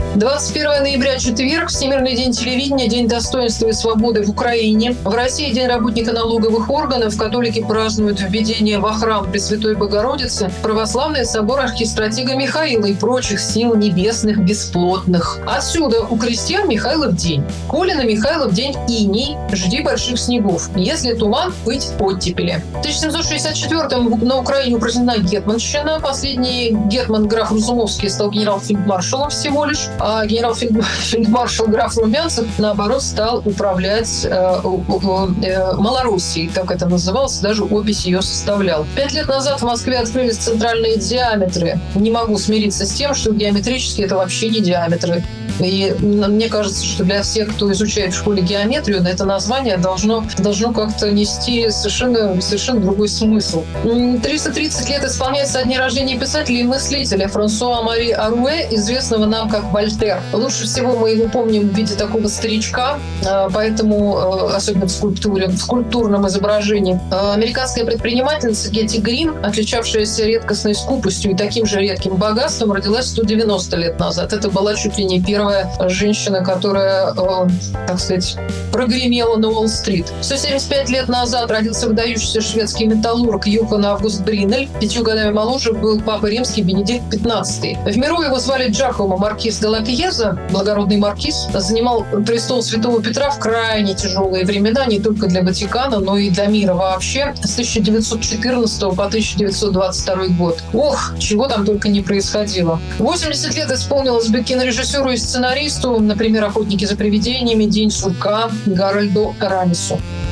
21 ноября, четверг, Всемирный день телевидения, День достоинства и свободы в Украине. В России День работника налоговых органов. Католики празднуют введение во храм Пресвятой Богородицы. Православный собор архистратига Михаила и прочих сил небесных бесплотных. Отсюда у крестьян Михайлов день. Коли на Михайлов день иней, жди больших снегов. Если туман, быть оттепели. В 1764-м на Украине упразднена гетманщина. Последний гетман граф Разумовский стал генерал-фельдмаршалом всего лишь. А генерал-фельдмаршал граф Румянцев, наоборот, стал управлять Малороссией, так это называлось, даже опись ее составлял. 5 лет назад в Москве открылись центральные диаметры. Не могу смириться с тем, что геометрические это вообще не диаметры. И мне кажется, что для всех, кто изучает в школе геометрию, это название должно как-то нести совершенно другой смысл. 330 лет исполняется со дня рождения писателя и мыслителя Франсуа Мари Аруэ, известного нам как Вольтер. Лучше всего мы его помним в виде такого старичка, поэтому, особенно в скульптурном изображении. Американская предпринимательница Гетти Грин, отличавшаяся редкостной скупостью и таким же редким богатством, родилась 190 лет назад. Это была чуть ли не первая женщина, которая, так сказать, прогремела на Уолл-стрит. 175 лет назад родился выдающийся шведский металлург Йохан Август Бринель. 5 годами моложе был папа римский Бенедикт XV. В миру его звали Джакомо Маркиз де ла Пьеза, благородный маркиз. Занимал престол Святого Петра в крайне тяжелые времена, не только для Ватикана, но и для мира вообще, с 1914 по 1922 год. Ох, чего там только не происходило. 80 лет исполнилось бы кинорежиссеру и сценаристу, например, «Охотники за привидениями», «День сурка» Гарольду Рамису.